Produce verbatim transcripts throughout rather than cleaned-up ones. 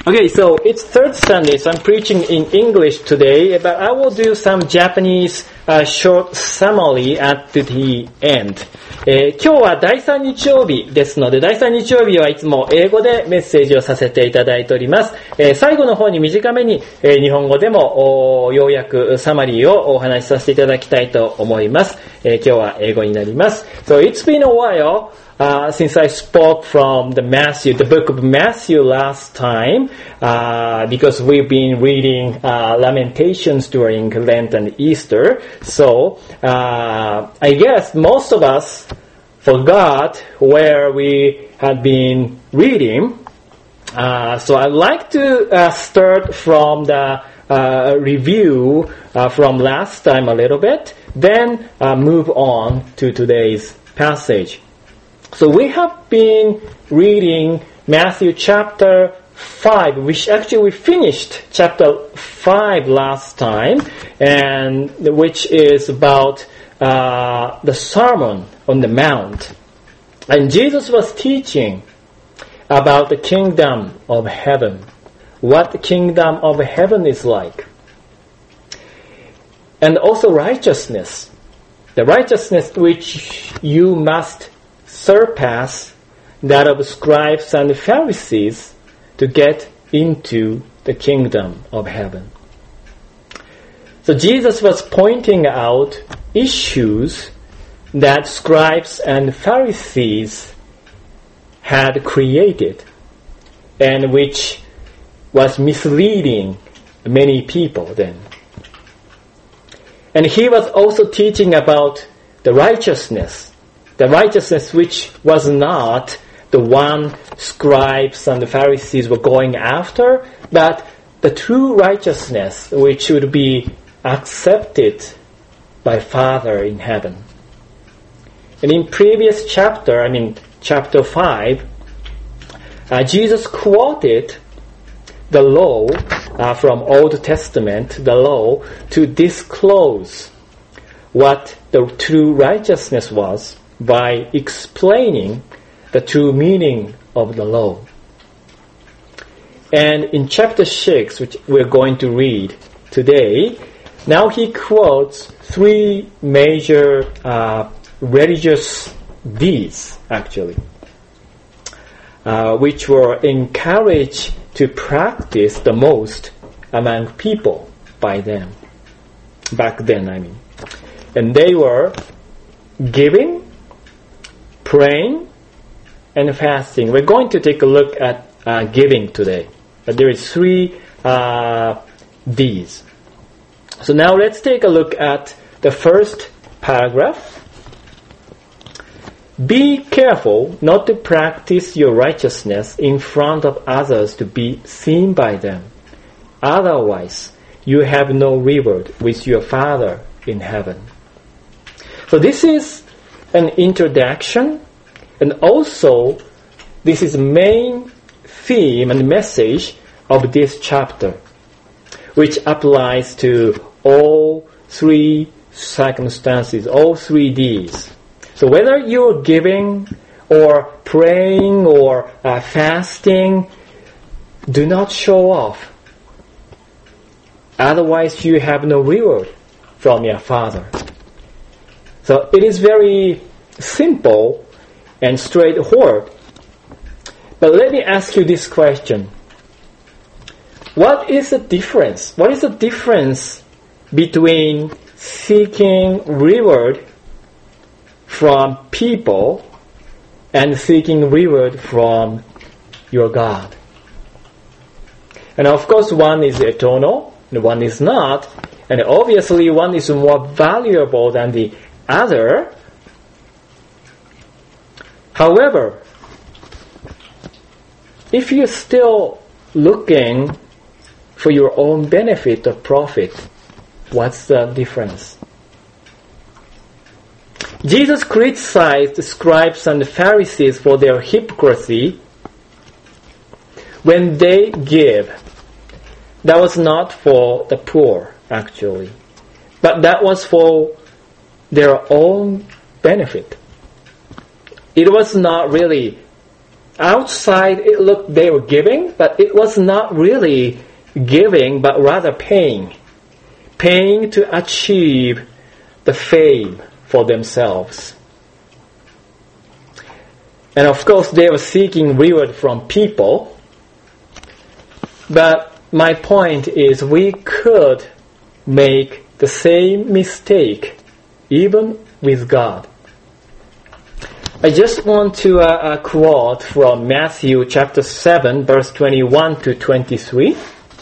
Okay, so it's third Sunday, so I'm preaching in English today, but I will do some Japanese uh, short summary at the end. えー、今日は第三日曜日ですので、第三日曜日はいつも英語でメッセージをさせていただいております。えー、最後の方に短めに、えー、日本語でもようやくサマリーをお話しさせていただきたいと思います。えー、今日は英語になります。So it's been a while Uh, since I spoke from the Matthew, the book of Matthew last time, uh, because we've been reading uh, Lamentations during Lent and Easter. So uh, I guess most of us forgot where we had been reading. Uh, so I'd like to uh, start from the uh, review uh, from last time a little bit, then uh, move on to today's passage. So we have been reading Matthew chapter five, which actually we finished chapter five last time, and which is about uh, the Sermon on the Mount. And Jesus was teaching about the kingdom of heaven, what the kingdom of heaven is like. And also righteousness, the righteousness which you must surpass that of scribes and Pharisees to get into the kingdom of heaven. So Jesus was pointing out issues that scribes and Pharisees had created and which was misleading many people then. And he was also teaching about the righteousness The righteousness which was not the one scribes and the Pharisees were going after, but the true righteousness which should be accepted by Father in heaven. And in previous chapter, I mean chapter five, uh, Jesus quoted the law uh, from Old Testament, the law, to disclose what the true righteousness was, by explaining the true meaning of the law. And in chapter six, which we're going to read today, now he quotes three major uh, religious deeds, actually, uh, which were encouraged to practice the most among people by them, back then, I mean. And they were giving, praying, and fasting. We're going to take a look at uh, giving today. But there is three uh, D's. So now let's take a look at the first paragraph. Be careful not to practice your righteousness in front of others to be seen by them. Otherwise, you have no reward with your Father in heaven. So this is an introduction, and also this is the main theme and message of this chapter, which applies to all three circumstances, all three D's. So whether you're giving or praying or uh, fasting, do not show off. Otherwise you have no reward from your Father. So it is very simple and straightforward. But let me ask you this question. What is the difference? What is the difference between seeking reward from people and seeking reward from your God? And of course one is eternal and one is not. And obviously one is more valuable than the other. However, if you're still looking for your own benefit or profit, what's the difference? Jesus criticized the scribes and the Pharisees for their hypocrisy when they give. That was not for the poor, actually, but that was for their own benefit. It was not really outside it looked they were giving, but it was not really giving, but rather paying. Paying to achieve the fame for themselves. And of course they were seeking reward from people. But my point is we could make the same mistake even with God. I just want to uh, uh, quote from Matthew chapter seven, verse twenty-one to twenty-three.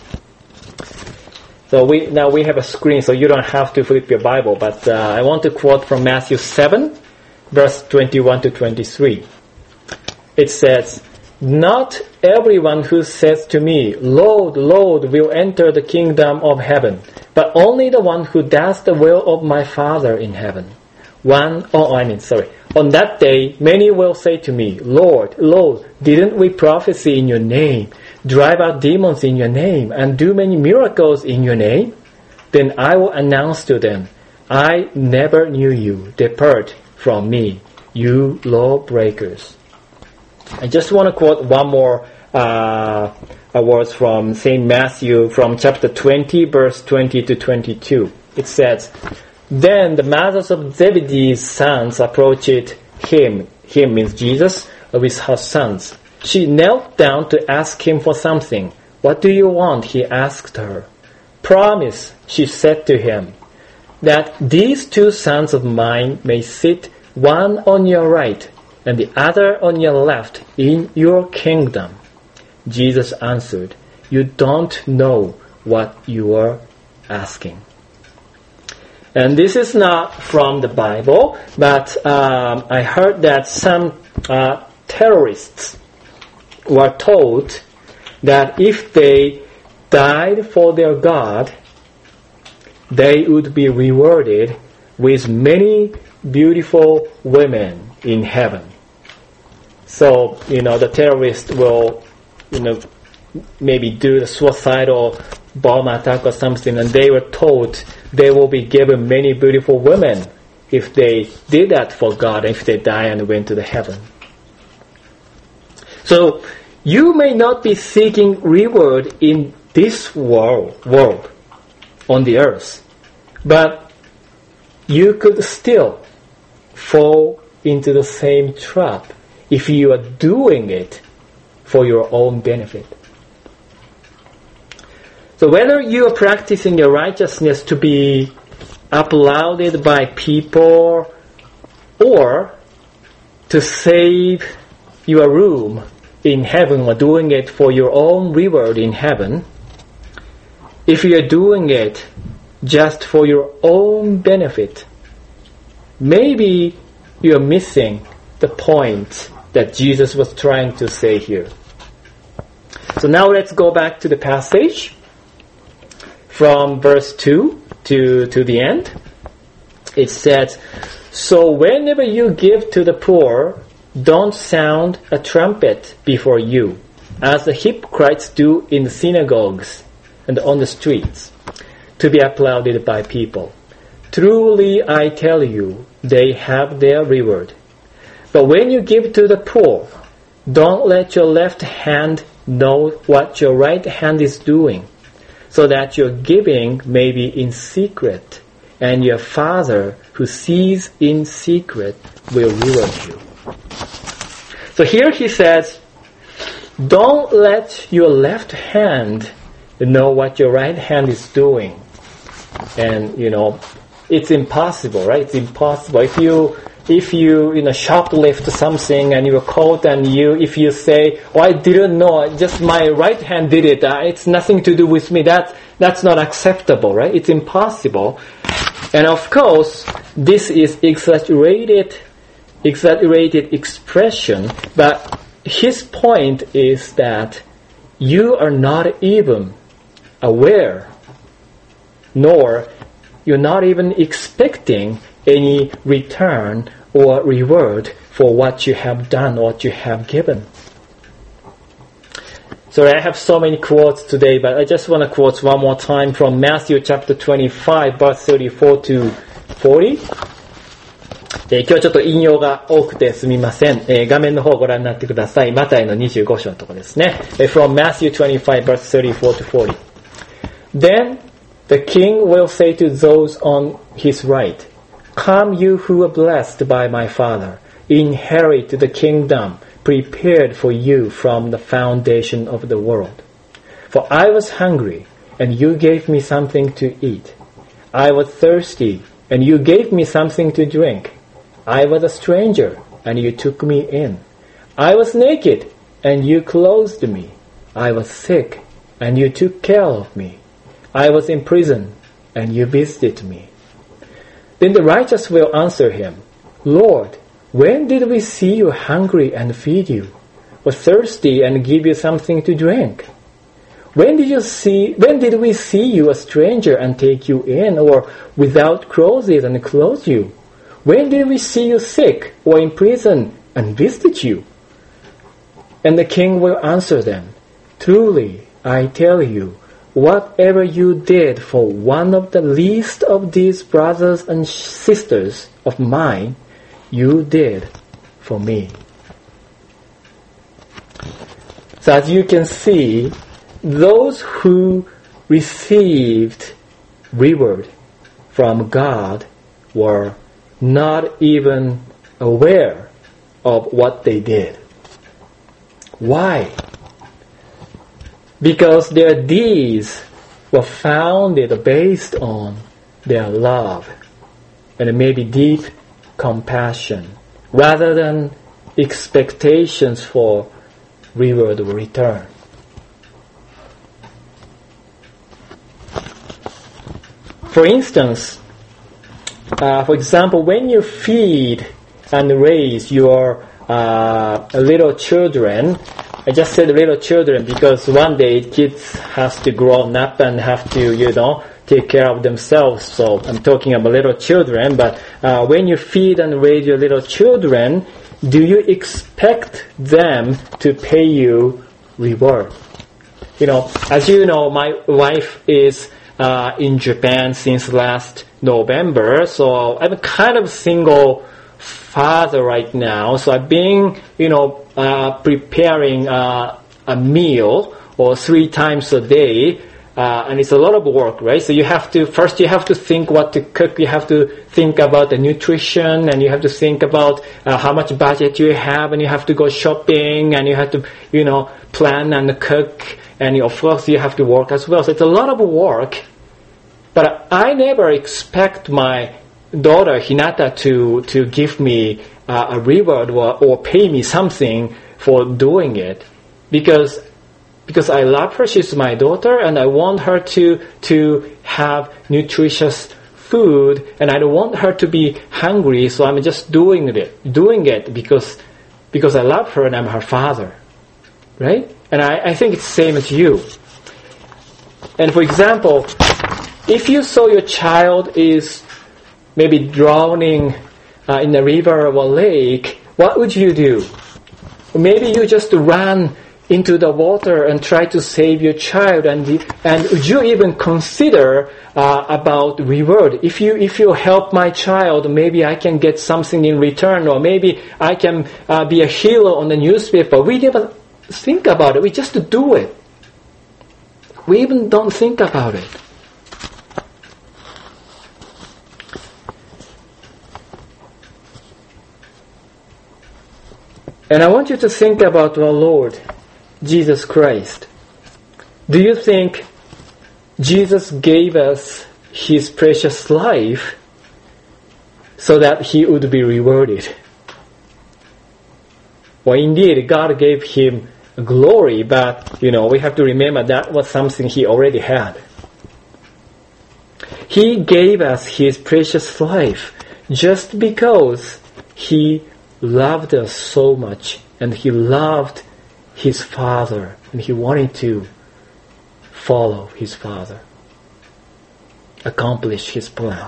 So we now we have a screen, so you don't have to flip your Bible, but uh, I want to quote from Matthew seven, verse twenty-one to twenty-three. It says, "Not everyone who says to me, 'Lord, Lord,' will enter the kingdom of heaven, but only the one who does the will of my Father in heaven. One, oh, I mean, sorry. On that day, many will say to me, 'Lord, Lord, didn't we prophesy in your name, drive out demons in your name, and do many miracles in your name?' Then I will announce to them, 'I never knew you. Depart from me, you lawbreakers.'" I just want to quote one more uh, words from Saint Matthew from chapter twenty, verse twenty to twenty-two. It says, "Then the mothers of Zebedee's sons approached him," him means Jesus, "with her sons. She knelt down to ask him for something. 'What do you want?' he asked her. 'Promise,' she said to him, 'that these two sons of mine may sit one on your right and the other on your left in your kingdom.' Jesus answered, 'You don't know what you are asking.'" And this is not from the Bible, but um, I heard that some uh, terrorists were told that if they died for their God, they would be rewarded with many beautiful women in heaven. So, you know, the terrorists will, you know, maybe do the suicidal bomb attack or something, and they were told they will be given many beautiful women if they did that for God, if they die and went to the heaven. So, you may not be seeking reward in this world, world on the earth, but you could still fall into the same trap if you are doing it for your own benefit. So whether you are practicing your righteousness to be applauded by people or to save your room in heaven or doing it for your own reward in heaven, if you are doing it just for your own benefit, maybe you are missing the point that Jesus was trying to say here. So now let's go back to the passage from verse two to, to the end. It says, "So whenever you give to the poor, don't sound a trumpet before you, as the hypocrites do in the synagogues and on the streets, to be applauded by people. Truly I tell you, they have their reward. But when you give to the poor, don't let your left hand know what your right hand is doing, so that your giving may be in secret, and your Father who sees in secret will reward you." So here he says, don't let your left hand know what your right hand is doing. And, you know, it's impossible, right? It's impossible. If you, if you, you know, shoplift something and you're caught and you, if you say, "Oh, I didn't know, just my right hand did it, uh, it's nothing to do with me," that, that's not acceptable, right? It's impossible. And of course, this is exaggerated, exaggerated expression, but his point is that you are not even aware, nor you're not even expecting any return or reward for what you have done, what you have given. So I have so many quotes today, but I just want to quote one more time from Matthew chapter twenty-five, verse thirty-four to forty. えー、今日はちょっと引用が多くてすみません。えー、画面の方をご覧になってください。マタイのにじゅうご章のところですね。えー、from Matthew twenty-five verse thirty-four to forty. Then the king will say to those on his right, Come you who are blessed by my Father, inherit the kingdom prepared for you from the foundation of the world. For I was hungry, and you gave me something to eat. I was thirsty, and you gave me something to drink. I was a stranger, and you took me in. I was naked, and you clothed me. I was sick, and you took care of me. I was in prison, and you visited me. Then the righteous will answer him, Lord, when did we see you hungry and feed you, or thirsty and give you something to drink? When did you see? When did we see you a stranger and take you in, or without clothes and clothe you? When did we see you sick or in prison and visit you? And the king will answer them, Truly, I tell you, whatever you did for one of the least of these brothers and sisters of mine, you did for me. So as you can see, those who received reward from God were not even aware of what they did. Why? Because their deeds were founded based on their love and maybe deep compassion rather than expectations for reward or return. For instance, uh, for example, when you feed and raise your uh, little children, I just said little children because one day kids have to grow up and have to, you know, take care of themselves. So I'm talking about little children, but uh, when you feed and raise your little children, do you expect them to pay you reward? You know, as you know, my wife is uh, in Japan since last November, so I'm kind of single father right now. So I've been, you know, uh, preparing uh, a meal or three times a day. Uh, and it's a lot of work, right? So you have to, first you have to think what to cook, you have to think about the nutrition, and you have to think about uh, how much budget you have, and you have to go shopping, and you have to, you know, plan and cook, and of course you have to work as well. So it's a lot of work, but I never expect my daughter Hinata to, to give me uh, a reward or, or pay me something for doing it, because Because I love her, she's my daughter, and I want her to to have nutritious food, and I don't want her to be hungry. So I'm just doing it, doing it because because I love her and I'm her father, right? And I, I think it's the same as you. And for example, if you saw your child is maybe drowning uh, in a river or a lake, what would you do? Maybe you just run into the water and try to save your child, and the, and would you even consider uh, about reward? If you if you help my child, maybe I can get something in return, or maybe I can uh, be a hero on the newspaper. We never think about it. We just do it. We even don't think about it. And I want you to think about our Lord Jesus Christ. Do you think Jesus gave us His precious life so that He would be rewarded? Well, indeed, God gave Him glory, but, you know, we have to remember that was something He already had. He gave us His precious life just because He loved us so much, and He loved His Father, and He wanted to follow His Father, accomplish His plan.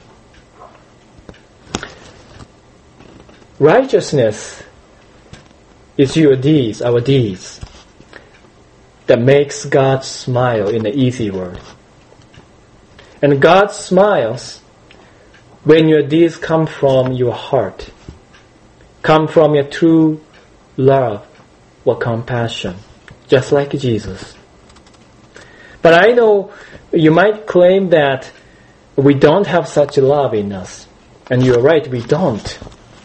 Righteousness is your deeds, our deeds, that makes God smile, in the easy word. And God smiles when your deeds come from your heart, come from your true love or compassion, just like Jesus. But I know you might claim that we don't have such love in us. And you're right, we don't.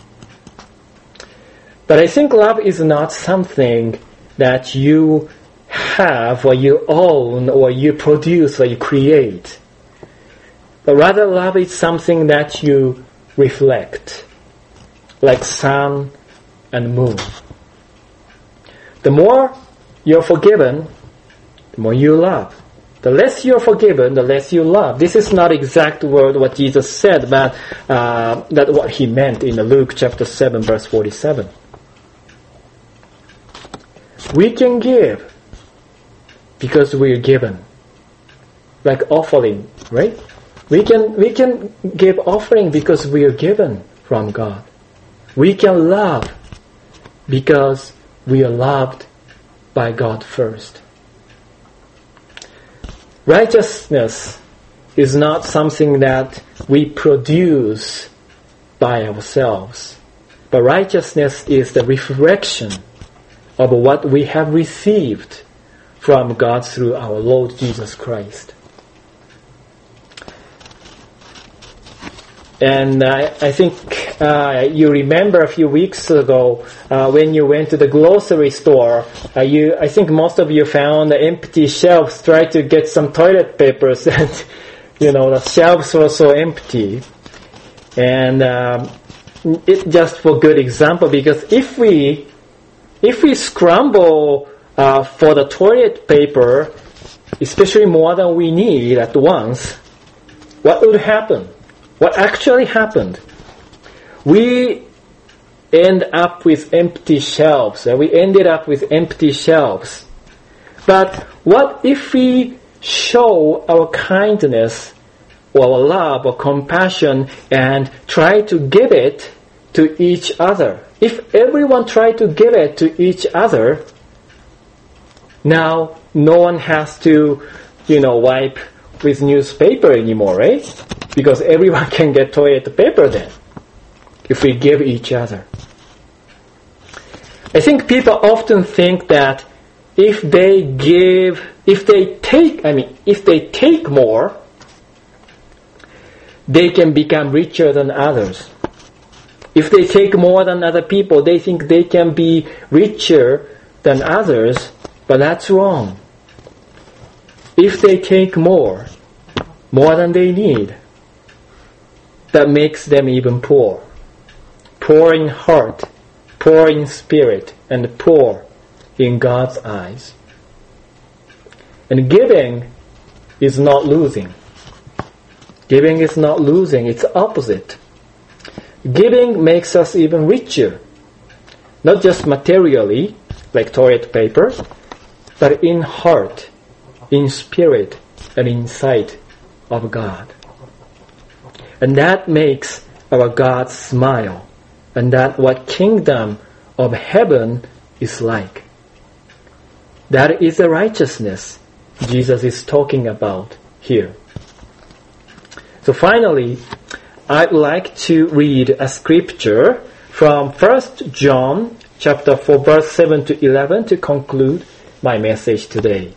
But I think love is not something that you have or you own or you produce or you create. But rather love is something that you reflect, like sun and moon. The more you're forgiven, the more you love. The less you're forgiven, the less you love. This is not exact word what Jesus said, but uh, that's what he meant in Luke chapter seven, verse forty-seven. We can give because we're given, like offering, right? We can we can give offering because we are given from God. We can love because we are loved by God first. Righteousness is not something that we produce by ourselves, but righteousness is the reflection of what we have received from God through our Lord Jesus Christ. And uh, I think uh, you remember a few weeks ago uh, when you went to the grocery store, uh, you I think most of you found the empty shelves, tried to get some toilet papers, and you know the shelves were so empty. And um, it just for good example, because if we if we scramble uh, for the toilet paper, especially more than we need at once, what would happen? What actually happened? We end up with empty shelves. We ended up with empty shelves. But what if we show our kindness or our love or compassion and try to give it to each other? If everyone tried to give it to each other, now no one has to, you know, wipe with newspaper anymore, right? Because everyone can get toilet paper then, if we give each other. I think people often think that if they give, if they take, I mean, if they take more, they can become richer than others. If they take more than other people, they think they can be richer than others, but that's wrong. If they take more, more than they need, that makes them even poor. Poor in heart, poor in spirit, and poor in God's eyes. And giving is not losing. Giving is not losing, it's opposite. Giving makes us even richer. Not just materially, like toilet paper, but in heart, in spirit, and in sight of God. And that makes our God smile. And that's what kingdom of heaven is like. That is the righteousness Jesus is talking about here. So finally, I'd like to read a scripture from First John chapter four, verse seven to eleven to conclude my message today.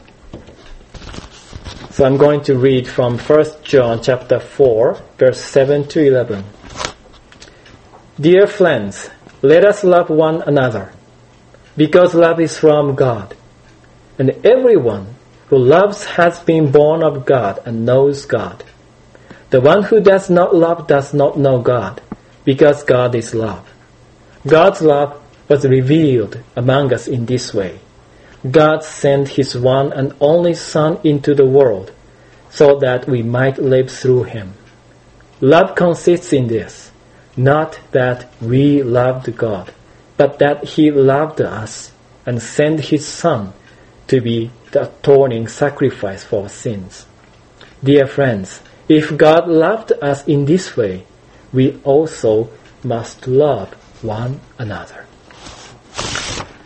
So I'm going to read from First John chapter four, verse seven to eleven. Dear friends, let us love one another, because love is from God. And everyone who loves has been born of God and knows God. The one who does not love does not know God, because God is love. God's love was revealed among us in this way. God sent His one and only Son into the world so that we might live through Him. Love consists in this, not that we loved God, but that He loved us and sent His Son to be the atoning sacrifice for our sins. Dear friends, if God loved us in this way, we also must love one another.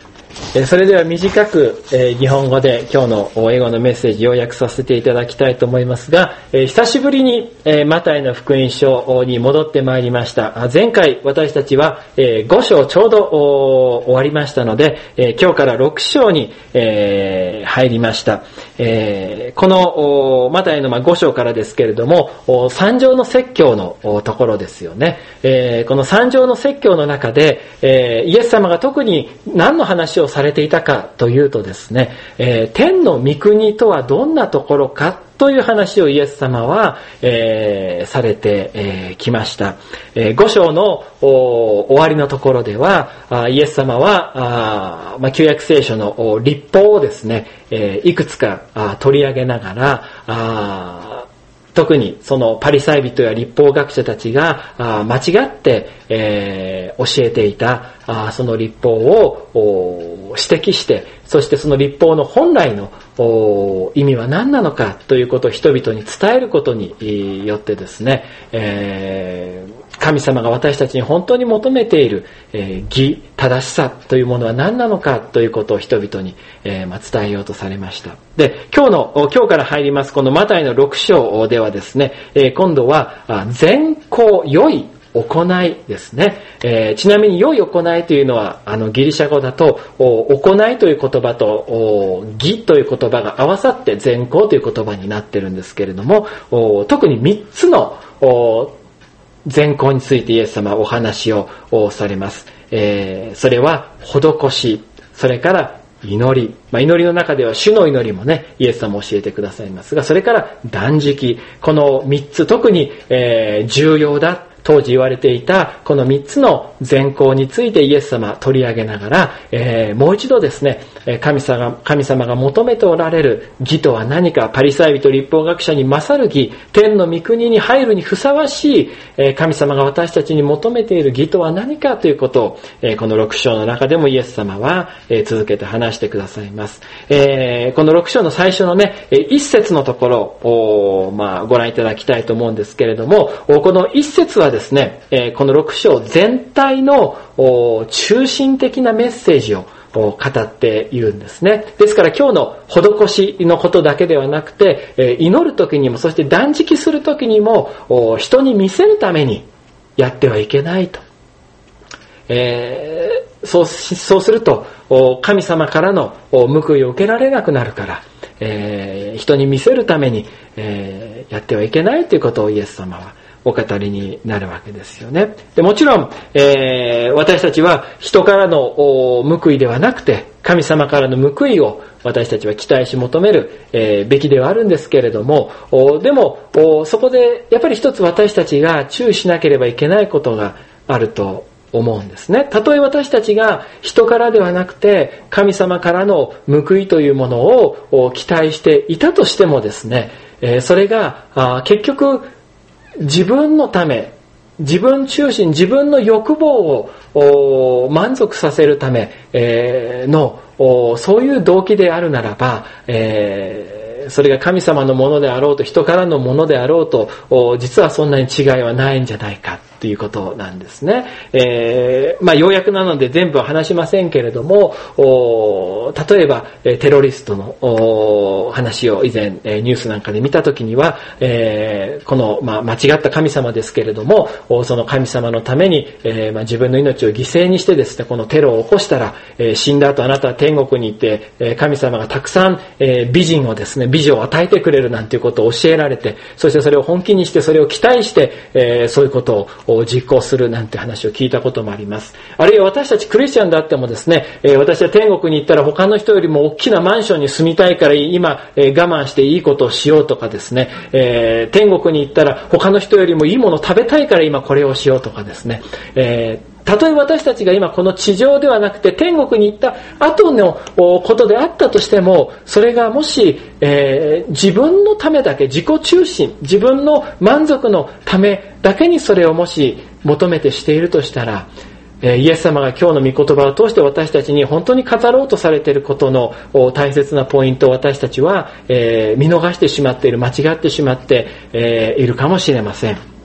それでは短く日本語で今日の英語のメッセージを訳させていただきたいと思いますが、久しぶりにマタイの福音書に戻ってまいりました。前回私たちはご章ちょうど終わりましたので、今日からろく章に入りました。このマタイのご章からですけれども、三条の説教のところですよね。この三条の説教の中でイエス様が特に何の話をされていたかというとですね、えー、天の御国とはどんなところかという話をイエス様は、えー、されてき、えー、ました。えー、ご章の終わりのところでは、イエス様は、あまあ、旧約聖書の律法をですね、えー、いくつか取り上げながら、あ特にそのパリサイ人や律法学者たちが間違って、えー、教えていたその律法を指摘して、そしてその律法の本来の意味は何なのかということを人々に伝えることによってですね、えー神様が私たちに本当に求めている、えー、義、正しさというものは何なのかということを人々に、えーまあ、伝えようとされました。で、今日の、今日から入りますこのマタイのろく章ではですね、えー、今度は善行、良い行いですね。えー、ちなみに良い行いというのはあのギリシャ語だと行いという言葉と義という言葉が合わさって善行という言葉になっているんですけれども、特にみっつの善行についてイエス様はお話をされます。えー、それは施し、それから祈り、まあ、祈りの中では主の祈りもね、イエス様教えてくださいますが、それから断食、このみっつ特に、えー、重要だ当時言われていたこのみっつの善行についてイエス様取り上げながら、えー、もう一度ですね、神様、神様が求めておられる義とは何か、パリサイ人律法学者に勝る義、天の御国に入るにふさわしい、えー、神様が私たちに求めている義とは何かということを、えー、このろく章の中でもイエス様は、えー、続けて話してくださいます。えー、このろく章の最初のね、一節のところを、まあ、ご覧いただきたいと思うんですけれども、この一節はですね、このろく章全体の中心的なメッセージを語っているんですね。ですから今日の施しのことだけではなくて、祈るときにも、そして断食するときにも、人に見せるためにやってはいけないと。えー、そう、そうすると神様からの報いを受けられなくなるから、えー、人に見せるために、えー、やってはいけないということをイエス様はお語りになるわけですよね。でもちろん、えー、私たちは人からの報いではなくて、神様からの報いを私たちは期待し求める、えー、べきではあるんですけれども、でもそこでやっぱり一つ私たちが注意しなければいけないことがあると思うんですね。たとえ私たちが人からではなくて神様からの報いというものを期待していたとしてもですね、えー、それが結局自分のため、自分中心、自分の欲望を満足させるためのそういう動機であるならば、えー、それが神様のものであろうと人からのものであろうと、実はそんなに違いはないんじゃないかということなんですね。えー、まあ要約なので全部は話しませんけれども、例えばテロリストの話を以前ニュースなんかで見たときには、えー、この、まあ、間違った神様ですけれども、その神様のために、えーまあ、自分の命を犠牲にしてですね、このテロを起こしたら、えー、死んだ後あなたは天国に行って、えー、神様がたくさん、えー、美人をですね、美女を与えてくれるなんていうことを教えられて、そしてそれを本気にしてそれを期待して、えー、そういうことを実行するなんて話を聞いたこともあります。あるいは私たちクリスチャンであってもですね、えー、私は天国に行ったら他の人よりも大きなマンションに住みたいから今、えー、我慢していいことをしようとかですね、えー、天国に行ったら他の人よりもいいものを食べたいから今これをしようとかですね、えーたとえ私たちが今この地上ではなくて天国に行った後のことであったとしても、それがもし、えー、自分のためだけ、自己中心、自分の満足のためだけにそれをもし求めてしているとしたら、えー、イエス様が今日の御言葉を通して私たちに本当に語ろうとされていることの大切なポイントを私たちは、えー、見逃してしまっている、間違ってしまって、えー、いるかもしれません。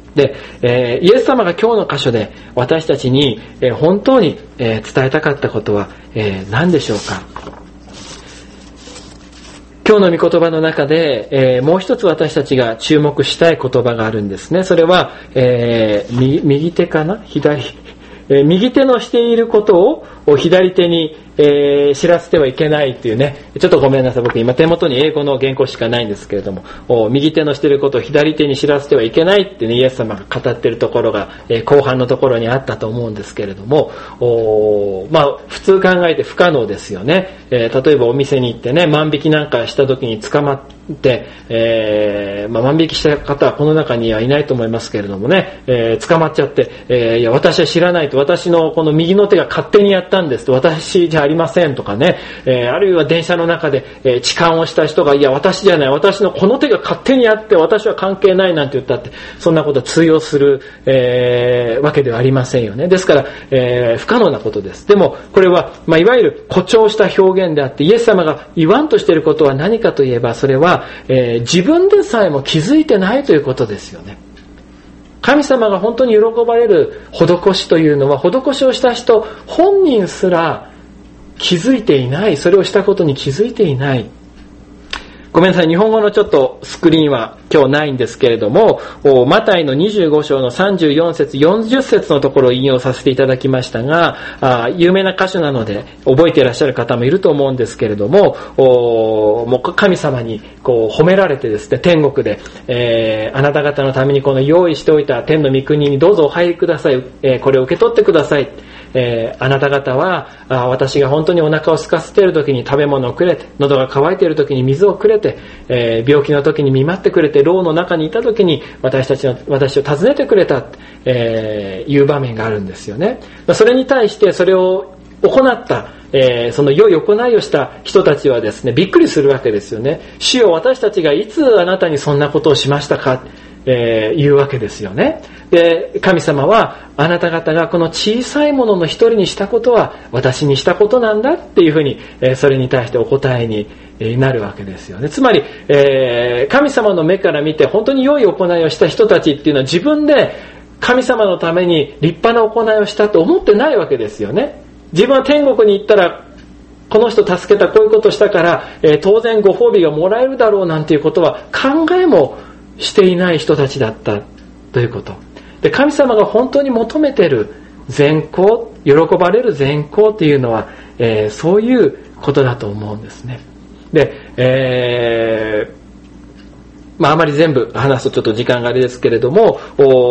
で、えー、イエス様が今日の箇所で私たちに、えー、本当に、えー、伝えたかったことは、えー、何でしょうか。今日の御言葉の中で、えー、もう一つ私たちが注目したい言葉があるんですね。それは、えー、右, 右手かな左、えー、右手のしていることを左手に、えー、知らせてはいけないっていうね。ちょっとごめんなさい。僕今手元に英語の原稿しかないんですけれども、右手のしていることを左手に知らせてはいけないってね、イエス様が語っているところが、えー、後半のところにあったと思うんですけれども、おまあ普通考えて不可能ですよね。えー、例えばお店に行ってね、万引きなんかした時に捕まって、えーまあ、万引きした方はこの中にはいないと思いますけれどもね、えー、捕まっちゃって、えー、いや私は知らないと、私のこの右の手が勝手にやったんですと、私じゃありませんとかね、えー、あるいは電車の中で、えー、痴漢をした人が、いや私じゃない、私のこの手が勝手にやって私は関係ないなんて言ったって、そんなこと通用する、えー、わけではありませんよね。ですから、えー、不可能なことです。でもこれは、まあ、いわゆる誇張した表現であって、イエス様が言わんとしていることは何かといえば、それは、えー、自分でさえも気づいてないということですよね。神様が本当に喜ばれる施しというのは、施しをした人本人すら気づいていない、それをしたことに気づいていない。ごめんなさい、日本語のちょっとスクリーンは今日ないんですけれども、マタイのにじゅうご章のさんじゅうよん節よんじゅう節のところを引用させていただきましたが、あ有名な箇所なので覚えていらっしゃる方もいると思うんですけれども、もう神様にこう褒められてですね、天国で、えー、あなた方のためにこの用意しておいた天の御国にどうぞお入りください、えー、これを受け取ってください。えー、あなた方はあ私が本当にお腹を空かせている時に食べ物をくれて、喉が渇いている時に水をくれて、えー、病気の時に見舞ってくれて、牢の中にいた時に私たちの私を訪ねてくれた、えー、いう場面があるんですよね。それに対してそれを行った、えー、その良い行いをした人たちはですね、びっくりするわけですよね。主よ、私たちがいつあなたにそんなことをしましたか、えー、言うわけですよね。で、神様はあなた方がこの小さいものの一人にしたことは私にしたことなんだっていうふうに、えー、それに対してお答えになるわけですよね。つまり、えー、神様の目から見て本当に良い行いをした人たちっていうのは、自分で神様のために立派な行いをしたと思ってないわけですよね。自分は天国に行ったらこの人助けた、こういうことしたから、えー、当然ご褒美がもらえるだろうなんていうことは考えもしていない人たちだったということ。で、神様が本当に求めている善行、喜ばれる善行というのは、えー、そういうことだと思うんですね。で、えー、まああまり全部話すとちょっと時間があれですけれども、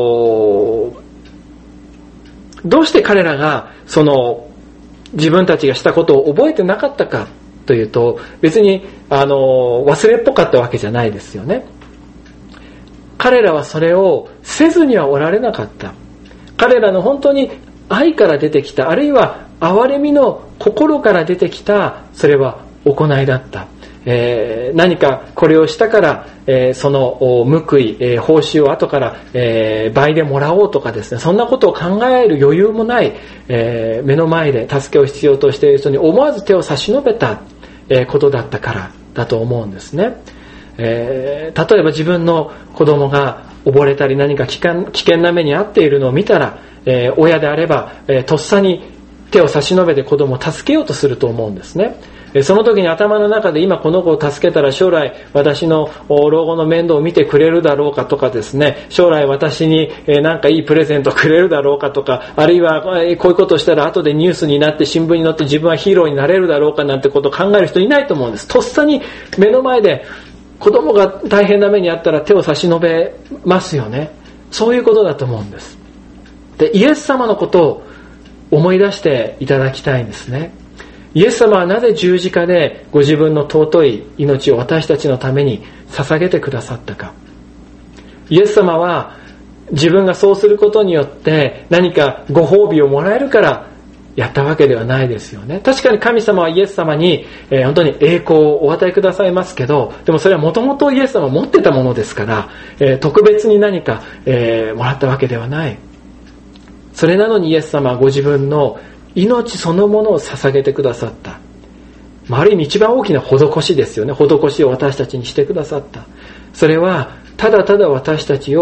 どうして彼らがその自分たちがしたことを覚えてなかったかというと、別にあの忘れっぽかったわけじゃないですよね。彼らはそれをせずにはおられなかった。彼らの本当に愛から出てきた、あるいは憐れみの心から出てきた、それは行いだった。えー、何かこれをしたから、えー、その報い、えー、報酬を後から、えー、倍でもらおうとかですね、そんなことを考える余裕もない、えー、目の前で助けを必要としている人に思わず手を差し伸べた、えー、ことだったからだと思うんですね。えー、例えば自分の子供が溺れたり何か危険、危険な目に遭っているのを見たら、えー、親であれば、えー、とっさに手を差し伸べて子供を助けようとすると思うんですね。その時に頭の中で、今この子を助けたら将来私の老後の面倒を見てくれるだろうかとかですね、将来私に何かいいプレゼントくれるだろうかとか、あるいはこういうことをしたら後でニュースになって新聞に載って自分はヒーローになれるだろうかなんてことを考える人いないと思うんです。とっさに目の前で子供が大変な目にあったら手を差し伸べますよね。そういうことだと思うんです。で、イエス様のことを思い出していただきたいんですね。イエス様はなぜ十字架でご自分の尊い命を私たちのために捧げてくださったか。イエス様は自分がそうすることによって何かご褒美をもらえるからやったわけではないですよね。確かに神様はイエス様に、えー、本当に栄光をお与えくださいますけど、でもそれはもともとイエス様持ってたものですから、えー、特別に何か、えー、もらったわけではない。それなのにイエス様はご自分の命そのものを捧げてくださった。ある意味一番大きな施しですよね。施しを私たちにしてくださった。それはただただ私たちを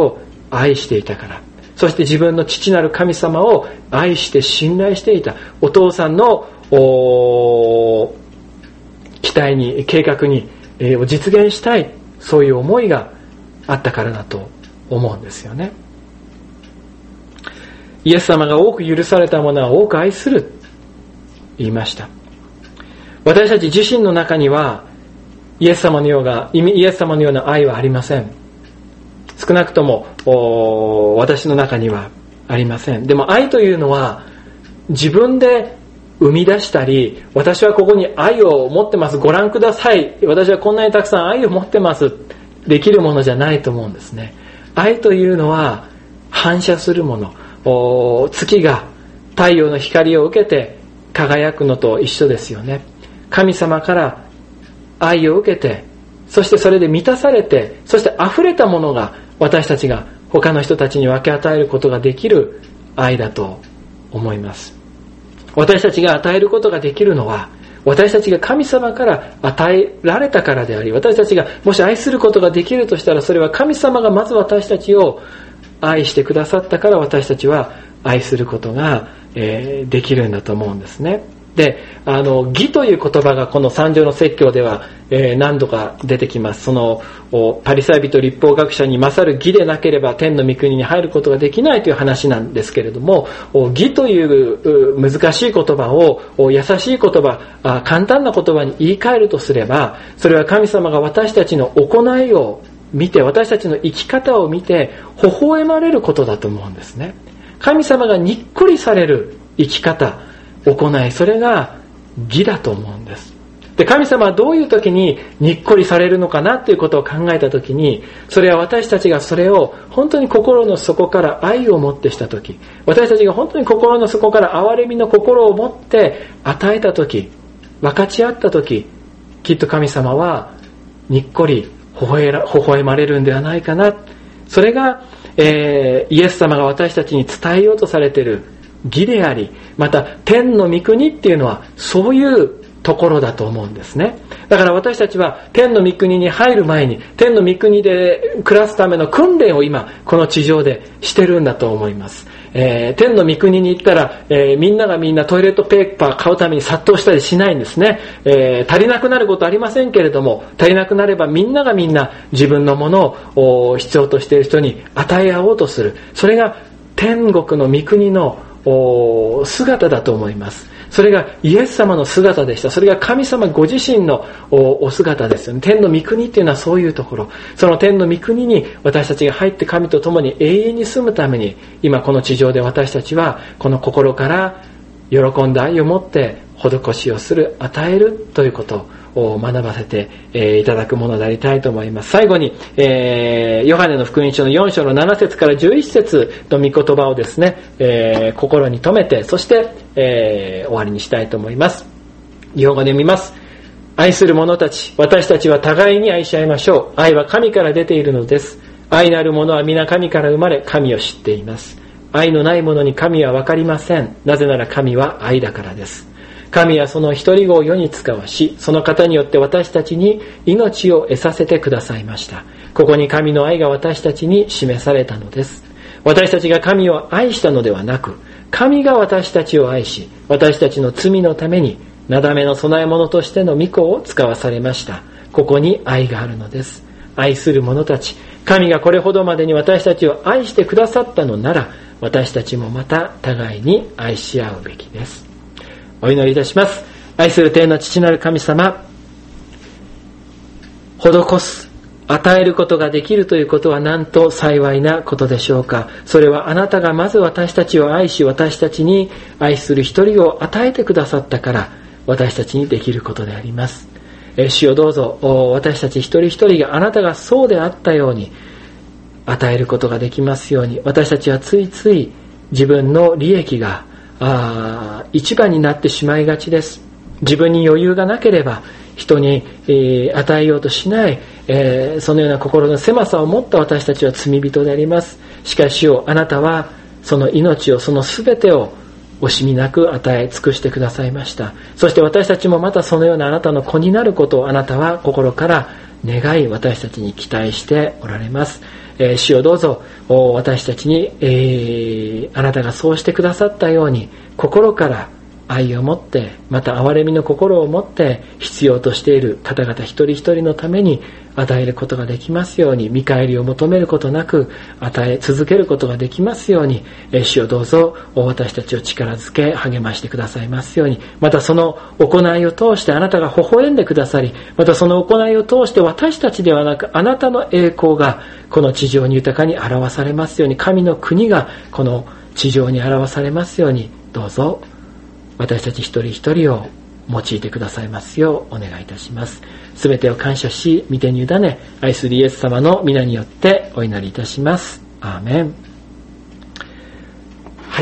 愛していたから、そして自分の父なる神様を愛して信頼していた、お父さんの期待に、計画に、えー、を実現したい、そういう思いがあったからだと思うんですよね。イエス様が多く許されたものは多く愛する、言いました。私たち自身の中にはイエス様のような、イエス様のような愛はありません。少なくとも私の中にはありません。でも愛というのは自分で生み出したり、私はここに愛を持ってます、ご覧ください、私はこんなにたくさん愛を持ってます、できるものじゃないと思うんですね。愛というのは反射するもの、月が太陽の光を受けて輝くのと一緒ですよね。神様から愛を受けて、そしてそれで満たされて、そして溢れたものが私たちが他の人たちに分け与えることができる愛だと思います。私たちが与えることができるのは、私たちが神様から与えられたからであり、私たちがもし愛することができるとしたら、それは神様がまず私たちを愛してくださったから、私たちは愛することが、えー、できるんだと思うんですね。で、あの義という言葉がこの三条の説教では、えー、何度か出てきます。そのパリサイ人立法学者に勝る義でなければ天の御国に入ることができないという話なんですけれども、義という難しい言葉を優しい言葉、簡単な言葉に言い換えるとすれば、それは神様が私たちの行いを見て、私たちの生き方を見て微笑まれることだと思うんですね。神様がにっこりされる生き方、行い、それが義だと思うんです。で、神様はどういう時ににっこりされるのかなということを考えた時に、それは私たちがそれを本当に心の底から愛を持ってした時、私たちが本当に心の底から憐れみの心を持って与えた時、分かち合った時、きっと神様はにっこり微笑まれるんではないかな。それが、えー、イエス様が私たちに伝えようとされている義であり、また天の御国っていうのはそういうところだと思うんですね。だから私たちは天の御国に入る前に、天の御国で暮らすための訓練を今この地上でしてるんだと思います。えー、天の御国に行ったら、えー、みんながみんなトイレットペーパー買うために殺到したりしないんですね。えー、足りなくなることありませんけれども、足りなくなればみんながみんな自分のものを必要としている人に与え合おうとする。それが天国の御国の姿だと思います。それがイエス様の姿でした。それが神様ご自身のお姿ですよね。天の御国っていうのはそういうところ。その天の御国に私たちが入って神と共に永遠に住むために、今この地上で私たちはこの心から喜んだ愛を持って施しをする、与えるということを学ばせて、えー、いただくものでありたいと思います。最後に、えー、ヨハネの福音書のよん章のなな節からじゅういち節の御言葉をですね、えー、心に留めて、そして、えー、終わりにしたいと思います。日本語で読みます。愛する者たち、私たちは互いに愛し合いましょう。愛は神から出ているのです。愛なる者は皆神から生まれ、神を知っています。愛のない者に神は分かりません。なぜなら神は愛だからです。神はその一人子を世に使わし、その方によって私たちに命を得させてくださいました。ここに神の愛が私たちに示されたのです。私たちが神を愛したのではなく、神が私たちを愛し、私たちの罪のために、なだめの供え物としての御子を使わされました。ここに愛があるのです。愛する者たち、神がこれほどまでに私たちを愛してくださったのなら、私たちもまた互いに愛し合うべきです。お祈りいたします。愛する天の父なる神様、施す、与えることができるということはなんと幸いなことでしょうか。それはあなたがまず私たちを愛し、私たちに愛する一人を与えてくださったから、私たちにできることであります。え主よ、どうぞ私たち一人一人があなたがそうであったように与えることができますように。私たちはついつい自分の利益があ一番になってしまいがちです。自分に余裕がなければ人に、えー、与えようとしない、えー、そのような心の狭さを持った私たちは罪人であります。しかしよ、あなたはその命を、その全てを惜しみなく与え尽くしてくださいました。そして私たちもまたそのようなあなたの子になることをあなたは心から願い、私たちに期待しておられます。 えー、主よどうぞ私たちに、えー、あなたがそうしてくださったように心から愛を持って、また憐れみの心を持って必要としている方々一人一人のために与えることができますように、見返りを求めることなく与え続けることができますように、主をどうぞ私たちを力づけ励ましてくださいますように、またその行いを通してあなたが微笑んでくださり、またその行いを通して私たちではなくあなたの栄光がこの地上に豊かに表されますように、神の国がこの地上に表されますように、どうぞ私たち一人一人を用いてくださいますようお願いいたします。すべてを感謝し、御手に委ね、愛するイエス様の皆によってお祈りいたします。アーメン。はい。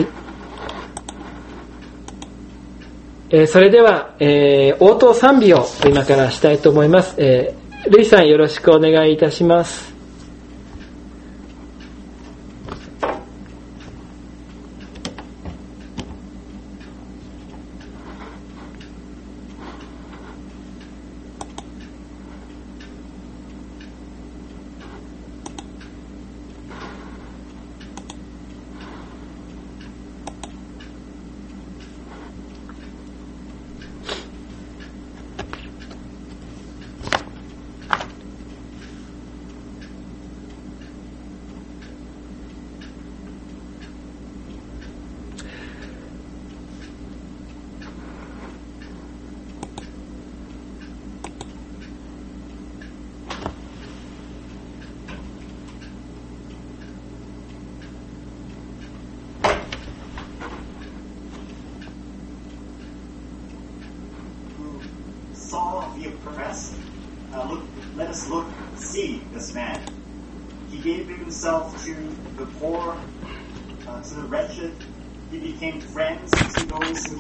えー、それでは、えー、応答賛美を今からしたいと思います。えー、ルイさんよろしくお願いいたします。 The oppressed, uh, look, let us look, see this man. He gave himself to the poor, uh, to the wretched. He became friends to those who